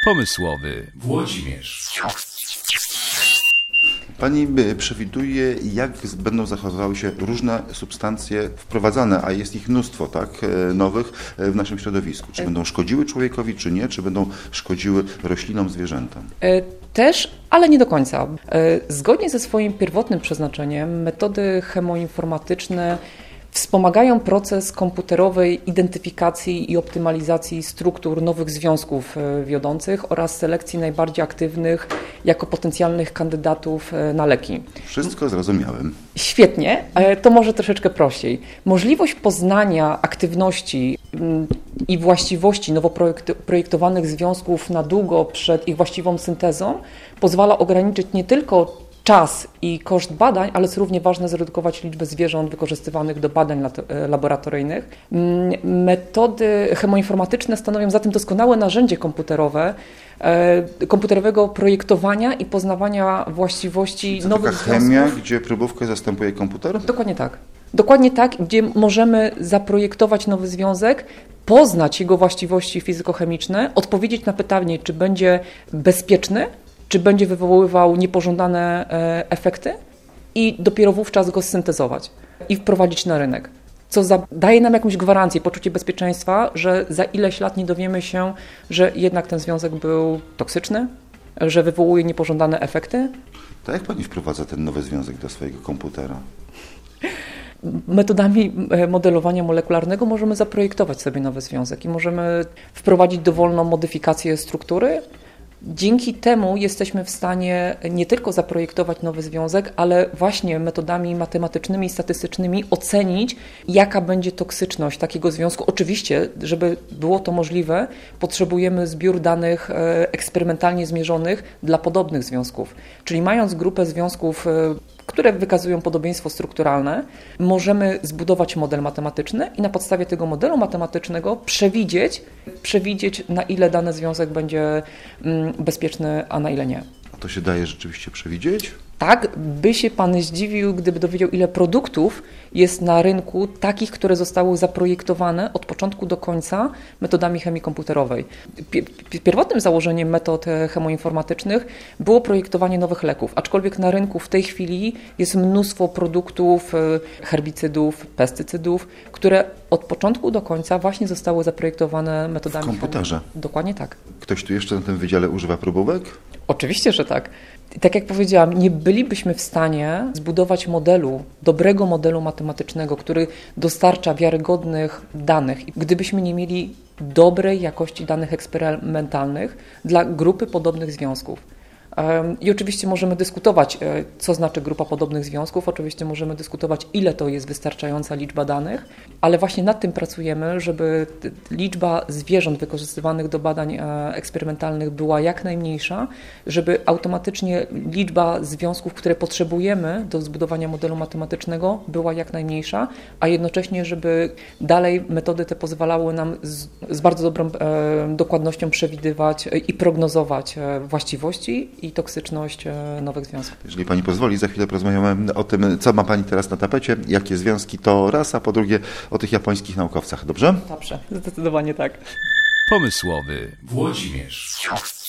Pomysłowy Włodzimierz. Pani przewiduje, jak będą zachowywały się różne substancje wprowadzane, a jest ich mnóstwo, tak, nowych w naszym środowisku. Czy będą szkodziły człowiekowi, czy nie? Czy będą szkodziły roślinom, zwierzętom? Też, ale nie do końca. Zgodnie ze swoim pierwotnym przeznaczeniem metody chemoinformatyczne wspomagają proces komputerowej identyfikacji i optymalizacji struktur nowych związków wiodących oraz selekcji najbardziej aktywnych jako potencjalnych kandydatów na leki. Wszystko zrozumiałem. Świetnie, to może troszeczkę prościej. Możliwość poznania aktywności i właściwości nowo projektowanych związków na długo przed ich właściwą syntezą pozwala ograniczyć nie tylko czas i koszt badań, ale co równie ważne, zredukować liczbę zwierząt wykorzystywanych do badań laboratoryjnych. Metody chemoinformatyczne stanowią zatem doskonałe narzędzie komputerowego projektowania i poznawania właściwości nowych związków. Taka chemia, gdzie próbówkę zastępuje komputer? Dokładnie tak. Dokładnie tak, gdzie możemy zaprojektować nowy związek, poznać jego właściwości fizykochemiczne, odpowiedzieć na pytanie, czy będzie bezpieczny, czy będzie wywoływał niepożądane efekty i dopiero wówczas go syntezować i wprowadzić na rynek. Co daje nam jakąś gwarancję, poczucie bezpieczeństwa, że za ileś lat nie dowiemy się, że jednak ten związek był toksyczny, że wywołuje niepożądane efekty. To jak pani wprowadza ten nowy związek do swojego komputera? Metodami modelowania molekularnego możemy zaprojektować sobie nowy związek i możemy wprowadzić dowolną modyfikację struktury. Dzięki temu jesteśmy w stanie nie tylko zaprojektować nowy związek, ale właśnie metodami matematycznymi i statystycznymi ocenić, jaka będzie toksyczność takiego związku. Oczywiście, żeby było to możliwe, potrzebujemy zbiór danych eksperymentalnie zmierzonych dla podobnych związków. Czyli mając grupę związków, które wykazują podobieństwo strukturalne, możemy zbudować model matematyczny i na podstawie tego modelu matematycznego przewidzieć, na ile dany związek będzie bezpieczny, a na ile nie. A to się daje rzeczywiście przewidzieć? Tak, by się Pan zdziwił, gdyby dowiedział, ile produktów jest na rynku takich, które zostały zaprojektowane od początku do końca metodami chemii komputerowej. Pierwotnym założeniem metod chemoinformatycznych było projektowanie nowych leków, aczkolwiek na rynku w tej chwili jest mnóstwo produktów, herbicydów, pestycydów, które od początku do końca właśnie zostały zaprojektowane metodami chemii. W komputerze? Dokładnie tak. Ktoś tu jeszcze na tym wydziale używa próbówek? Oczywiście, że tak. Tak jak powiedziałam, nie bylibyśmy w stanie zbudować dobrego modelu matematycznego, który dostarcza wiarygodnych danych, gdybyśmy nie mieli dobrej jakości danych eksperymentalnych dla grupy podobnych związków. I oczywiście możemy dyskutować, co znaczy grupa podobnych związków, oczywiście możemy dyskutować, ile to jest wystarczająca liczba danych, ale właśnie nad tym pracujemy, żeby liczba zwierząt wykorzystywanych do badań eksperymentalnych była jak najmniejsza, żeby automatycznie liczba związków, które potrzebujemy do zbudowania modelu matematycznego, była jak najmniejsza, a jednocześnie, żeby dalej metody te pozwalały nam z bardzo dobrą dokładnością przewidywać i prognozować właściwości i toksyczność nowych związków. Jeżeli Pani pozwoli, za chwilę porozmawiamy o tym, co ma Pani teraz na tapecie, jakie związki to raz, a po drugie o tych japońskich naukowcach, dobrze? Dobrze, zdecydowanie tak. Pomysłowy Włodzimierz.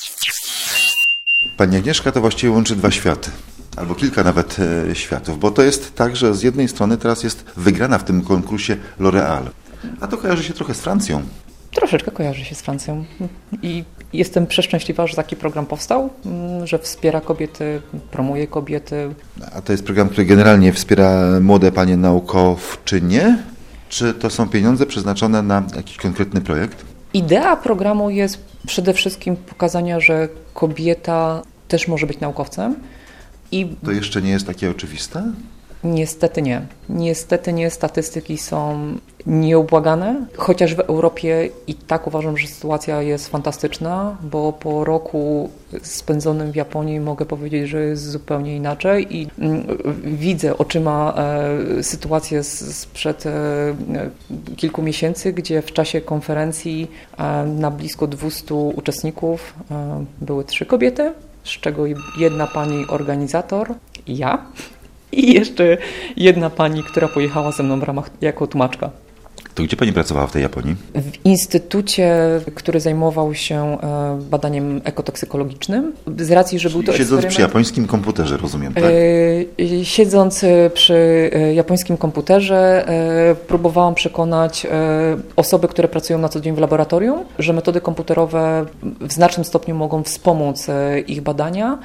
Pani Agnieszka to właściwie łączy dwa światy, albo kilka nawet światów, bo to jest tak, że z jednej strony teraz jest wygrana w tym konkursie L'Oréal, a to kojarzy się trochę z Francją. Troszeczkę kojarzy się z Francją i jestem przeszczęśliwa, że taki program powstał, że wspiera kobiety, promuje kobiety. A to jest program, który generalnie wspiera młode panie naukowczynie? Czy to są pieniądze przeznaczone na jakiś konkretny projekt? Idea programu jest przede wszystkim pokazania, że kobieta też może być naukowcem. To jeszcze nie jest takie oczywiste? Niestety nie. Niestety nie. Statystyki są nieubłagane, chociaż w Europie i tak uważam, że sytuacja jest fantastyczna, bo po roku spędzonym w Japonii mogę powiedzieć, że jest zupełnie inaczej i widzę oczyma sytuację sprzed kilku miesięcy, gdzie w czasie konferencji na blisko 200 uczestników były 3 kobiety, z czego jedna pani organizator i ja. I jeszcze jedna pani, która pojechała ze mną w ramach jako tłumaczka. To gdzie pani pracowała w tej Japonii? W instytucie, który zajmował się badaniem ekotoksykologicznym, z racji, że był to Siedząc przy japońskim komputerze, rozumiem, tak? Siedząc przy japońskim komputerze, próbowałam przekonać osoby, które pracują na co dzień w laboratorium, że metody komputerowe w znacznym stopniu mogą wspomóc ich badania.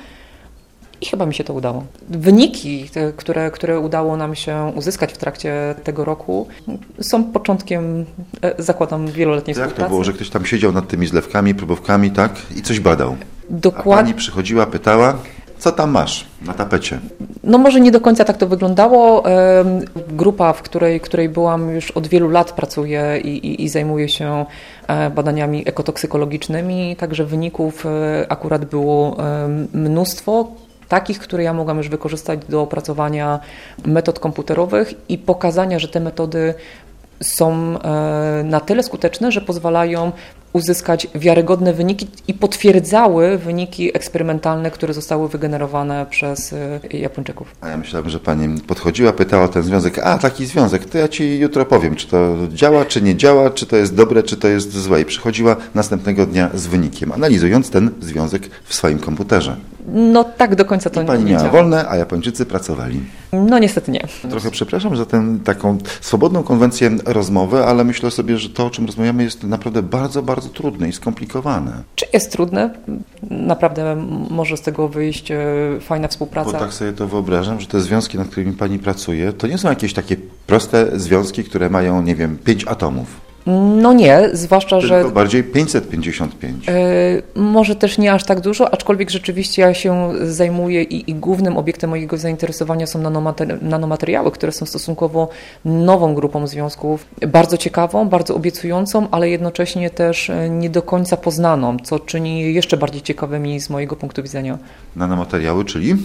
I chyba mi się to udało. Wyniki, które udało nam się uzyskać w trakcie tego roku, są początkiem, zakładam, wieloletniej współpracy. Jak to było, że ktoś tam siedział nad tymi zlewkami, próbówkami, tak? I coś badał? Dokładnie. A pani przychodziła, pytała, co tam masz na tapecie? No może nie do końca tak to wyglądało. Grupa, w której byłam już od wielu lat, pracuje i zajmuje się badaniami ekotoksykologicznymi, także wyników akurat było mnóstwo, takich, które ja mogłam już wykorzystać do opracowania metod komputerowych i pokazania, że te metody są na tyle skuteczne, że pozwalają uzyskać wiarygodne wyniki i potwierdzały wyniki eksperymentalne, które zostały wygenerowane przez Japończyków. A ja myślałem, że pani podchodziła, pytała o ten związek. A, taki związek, to ja ci jutro powiem, czy to działa, czy nie działa, czy to jest dobre, czy to jest złe. I przychodziła następnego dnia z wynikiem, analizując ten związek w swoim komputerze. No tak do końca to nie Pani miała działa. wolne, a Japończycy pracowali. No niestety nie. Trochę przepraszam za taką swobodną konwencję rozmowy, ale myślę sobie, że to, o czym rozmawiamy, jest naprawdę bardzo, bardzo trudne i skomplikowane. Czy jest trudne? Naprawdę może z tego wyjść fajna współpraca. Bo tak sobie to wyobrażam, że te związki, nad którymi pani pracuje, to nie są jakieś takie proste związki, które mają, nie wiem, 5 atomów. No nie, zwłaszcza, Tylko że bardziej 555. może też nie aż tak dużo, aczkolwiek rzeczywiście ja się zajmuję i głównym obiektem mojego zainteresowania są nanomateriały, które są stosunkowo nową grupą związków, bardzo ciekawą, bardzo obiecującą, ale jednocześnie też nie do końca poznaną, co czyni je jeszcze bardziej ciekawymi z mojego punktu widzenia. Nanomateriały, czyli?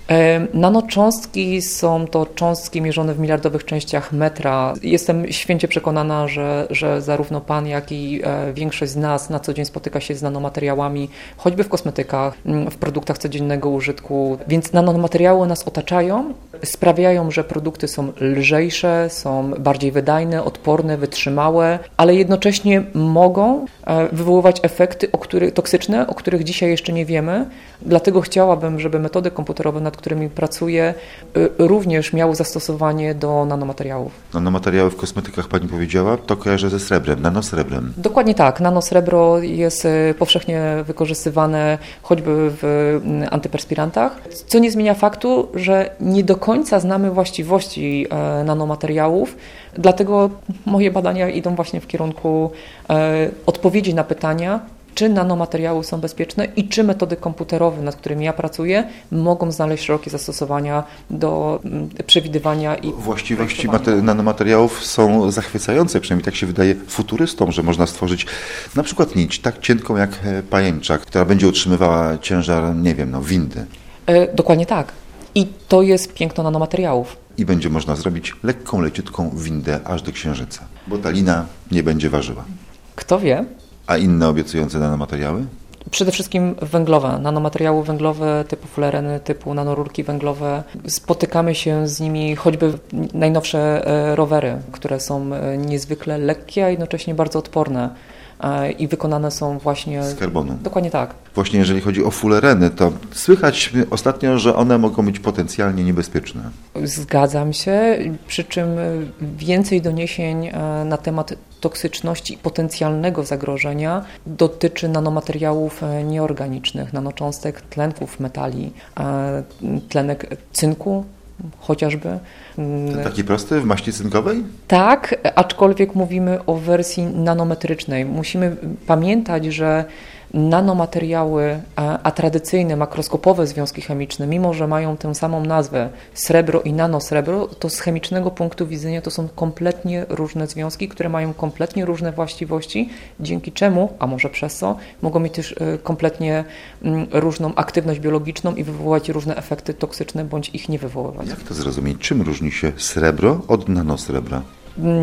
Nanocząstki są to cząstki mierzone w miliardowych częściach metra. Jestem święcie przekonana, że zarówno Pan, jak i większość z nas na co dzień spotyka się z nanomateriałami, choćby w kosmetykach, w produktach codziennego użytku. Więc nanomateriały nas otaczają, sprawiają, że produkty są lżejsze, są bardziej wydajne, odporne, wytrzymałe, ale jednocześnie mogą wywoływać efekty toksyczne, o których dzisiaj jeszcze nie wiemy. Dlatego chciałabym, żeby metody komputerowe, nad którymi pracuję, również miały zastosowanie do nanomateriałów. Nanomateriały w kosmetykach pani powiedziała, to kojarzę ze srebrem, nanosrebrem. Dokładnie tak. Nanosrebro jest powszechnie wykorzystywane choćby w antyperspirantach, co nie zmienia faktu, że nie do końca znamy właściwości nanomateriałów, dlatego moje badania idą właśnie w kierunku odpowiedzi na pytania, czy nanomateriały są bezpieczne i czy metody komputerowe, nad którymi ja pracuję, mogą znaleźć szerokie zastosowania do przewidywania i Właściwości nanomateriałów są zachwycające, przynajmniej tak się wydaje futurystom, że można stworzyć na przykład nić tak cienką jak pajęczak, która będzie utrzymywała ciężar, nie wiem, windy. Dokładnie tak. I to jest piękno nanomateriałów. I będzie można zrobić lekką, leciutką windę aż do Księżyca, bo ta lina nie będzie ważyła. Kto wie? A inne obiecujące nanomateriały? Przede wszystkim węglowe, nanomateriały węglowe typu fulereny, typu nanorurki węglowe. Spotykamy się z nimi choćby najnowsze rowery, które są niezwykle lekkie, a jednocześnie bardzo odporne i wykonane są właśnie z karbonu. Dokładnie tak. Właśnie jeżeli chodzi o fulereny, to słychać ostatnio, że one mogą być potencjalnie niebezpieczne. Zgadzam się, przy czym więcej doniesień na temat toksyczności i potencjalnego zagrożenia dotyczy nanomateriałów nieorganicznych, nanocząstek tlenków metali, tlenek cynku chociażby. Ten taki prosty w maści cynkowej? Tak, aczkolwiek mówimy o wersji nanometrycznej. Musimy pamiętać, że nanomateriały, a tradycyjne makroskopowe związki chemiczne, mimo że mają tę samą nazwę srebro i nanosrebro, to z chemicznego punktu widzenia to są kompletnie różne związki, które mają kompletnie różne właściwości, dzięki czemu, a może przez co, mogą mieć też kompletnie różną aktywność biologiczną i wywoływać różne efekty toksyczne, bądź ich nie wywoływać. Jak to zrozumieć? Czym różni się srebro od nanosrebra?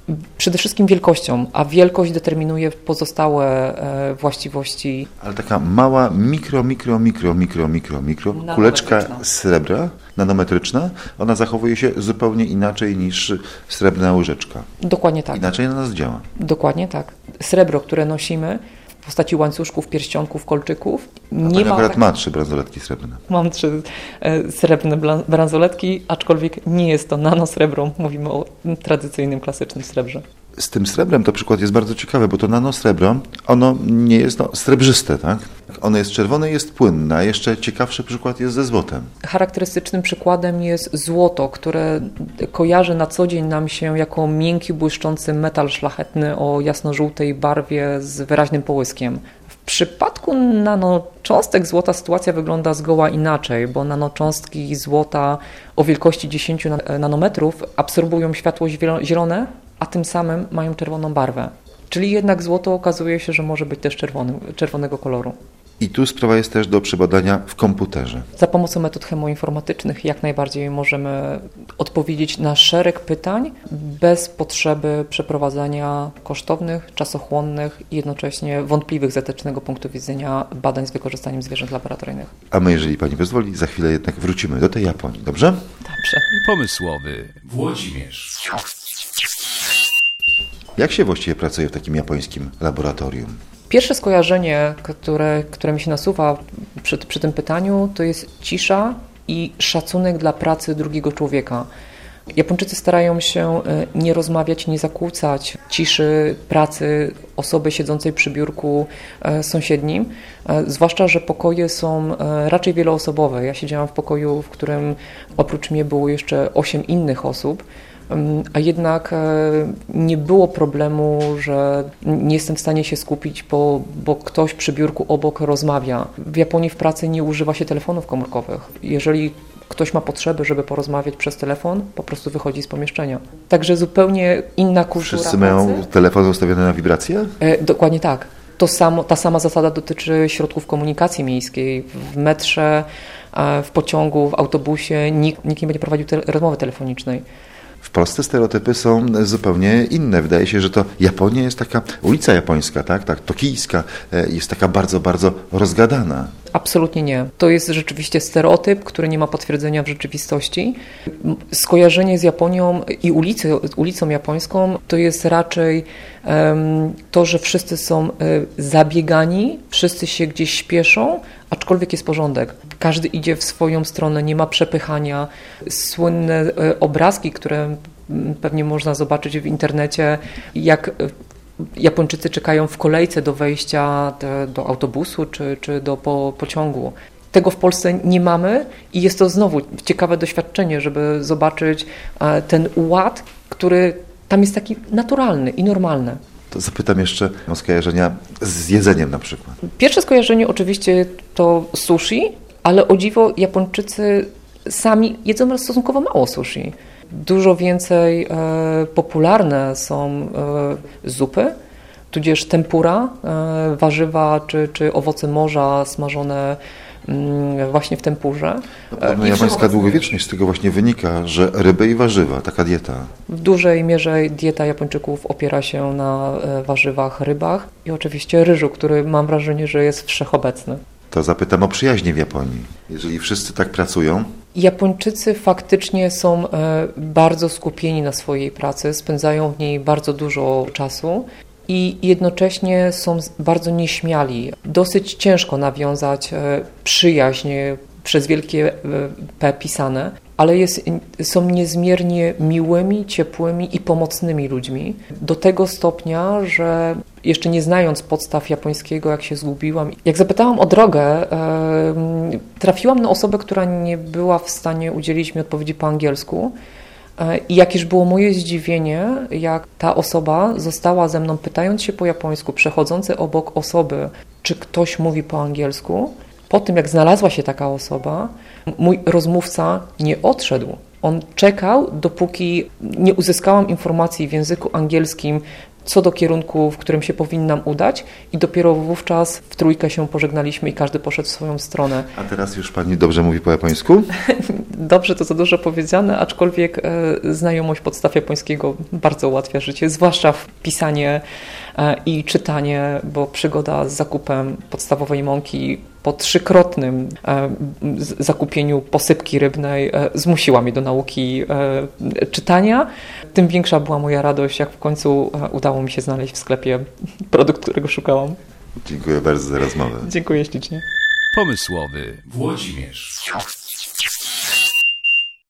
Przede wszystkim wielkością, a wielkość determinuje pozostałe właściwości. Ale taka mała, mikro kuleczka srebra, nanometryczna, ona zachowuje się zupełnie inaczej niż srebrna łyżeczka. Dokładnie tak. Inaczej na nas działa. Dokładnie tak. Srebro, które nosimy w postaci łańcuszków, pierścionków, kolczyków. Nie ma akurat ma 3 bransoletki srebrne. Mam 3 srebrne bransoletki, aczkolwiek nie jest to nanosrebro. Mówimy o tradycyjnym, klasycznym srebrze. Z tym srebrem to przykład jest bardzo ciekawy, bo to nanosrebro, ono nie jest srebrzyste, tak? Ono jest czerwone i jest płynne, a jeszcze ciekawszy przykład jest ze złotem. Charakterystycznym przykładem jest złoto, które kojarzy na co dzień nam się jako miękki, błyszczący metal szlachetny o jasno-żółtej barwie z wyraźnym połyskiem. W przypadku nanocząstek złota sytuacja wygląda zgoła inaczej, bo nanocząstki złota o wielkości 10 nanometrów absorbują światło zielone, a tym samym mają czerwoną barwę. Czyli jednak złoto okazuje się, że może być też czerwonego koloru. I tu sprawa jest też do przebadania w komputerze. Za pomocą metod chemoinformatycznych jak najbardziej możemy odpowiedzieć na szereg pytań bez potrzeby przeprowadzania kosztownych, czasochłonnych i jednocześnie wątpliwych z etycznego punktu widzenia badań z wykorzystaniem zwierząt laboratoryjnych. A my, jeżeli Pani pozwoli, za chwilę jednak wrócimy do tej Japonii, dobrze? Dobrze. Pomysłowy Włodzimierz. Jak się właściwie pracuje w takim japońskim laboratorium? Pierwsze skojarzenie, które mi się nasuwa przy tym pytaniu, to jest cisza i szacunek dla pracy drugiego człowieka. Japończycy starają się nie rozmawiać, nie zakłócać ciszy pracy osoby siedzącej przy biurku sąsiednim, zwłaszcza że pokoje są raczej wieloosobowe. Ja siedziałam w pokoju, w którym oprócz mnie było jeszcze 8 innych osób, a jednak nie było problemu, że nie jestem w stanie się skupić, bo ktoś przy biurku obok rozmawia. W Japonii w pracy nie używa się telefonów komórkowych. Jeżeli ktoś ma potrzeby, żeby porozmawiać przez telefon, po prostu wychodzi z pomieszczenia. Także zupełnie inna kultura Wszyscy pracy. mają telefony ustawione na wibrację? Dokładnie tak. Ta sama zasada dotyczy środków komunikacji miejskiej. W metrze, w pociągu, w autobusie nikt nie będzie prowadził rozmowy telefonicznej. W Polsce stereotypy są zupełnie inne. Wydaje się, że to Japonia jest taka ulica japońska, tak, tokijska, jest taka bardzo, bardzo rozgadana. Absolutnie nie. To jest rzeczywiście stereotyp, który nie ma potwierdzenia w rzeczywistości. Skojarzenie z Japonią i ulicą japońską to jest raczej to, że wszyscy są zabiegani, wszyscy się gdzieś śpieszą, aczkolwiek jest porządek. Każdy idzie w swoją stronę, nie ma przepychania. Słynne obrazki, które pewnie można zobaczyć w internecie, jak Japończycy czekają w kolejce do wejścia do autobusu czy do pociągu. Tego w Polsce nie mamy i jest to znowu ciekawe doświadczenie, żeby zobaczyć ten ład, który tam jest taki naturalny i normalny. To zapytam jeszcze o skojarzenia z jedzeniem na przykład. Pierwsze skojarzenie oczywiście to sushi, ale o dziwo Japończycy sami jedzą stosunkowo mało sushi. Dużo więcej popularne są zupy, tudzież tempura, warzywa czy owoce morza smażone właśnie w tempurze. No, japońska długowieczność z tego właśnie wynika, że ryby i warzywa, taka dieta. W dużej mierze dieta Japończyków opiera się na warzywach, rybach i oczywiście ryżu, który mam wrażenie, że jest wszechobecny. To zapytam o przyjaźnie w Japonii. Jeżeli wszyscy tak pracują. Japończycy faktycznie są bardzo skupieni na swojej pracy, spędzają w niej bardzo dużo czasu i jednocześnie są bardzo nieśmiali. Dosyć ciężko nawiązać przyjaźń przez wielkie P pisane, ale są niezmiernie miłymi, ciepłymi i pomocnymi ludźmi. Do tego stopnia, że jeszcze nie znając podstaw japońskiego, jak się zgubiłam, jak zapytałam o drogę, trafiłam na osobę, która nie była w stanie udzielić mi odpowiedzi po angielsku. I jakież było moje zdziwienie, jak ta osoba została ze mną, pytając się po japońsku, przechodzący obok osoby, czy ktoś mówi po angielsku. Po tym, jak znalazła się taka osoba, mój rozmówca nie odszedł. On czekał, dopóki nie uzyskałam informacji w języku angielskim, co do kierunku, w którym się powinnam udać i dopiero wówczas w trójkę się pożegnaliśmy i każdy poszedł w swoją stronę. A teraz już pani dobrze mówi po japońsku? Dobrze to za dużo powiedziane, aczkolwiek znajomość podstaw japońskiego bardzo ułatwia życie, zwłaszcza w pisanie i czytanie, bo przygoda z zakupem podstawowej mąki po 3-krotnym zakupieniu posypki rybnej zmusiła mnie do nauki czytania. Tym większa była moja radość, jak w końcu udało mi się znaleźć w sklepie produkt, którego szukałam. Dziękuję bardzo za rozmowę. Dziękuję ślicznie. Pomysłowy Włodzimierz.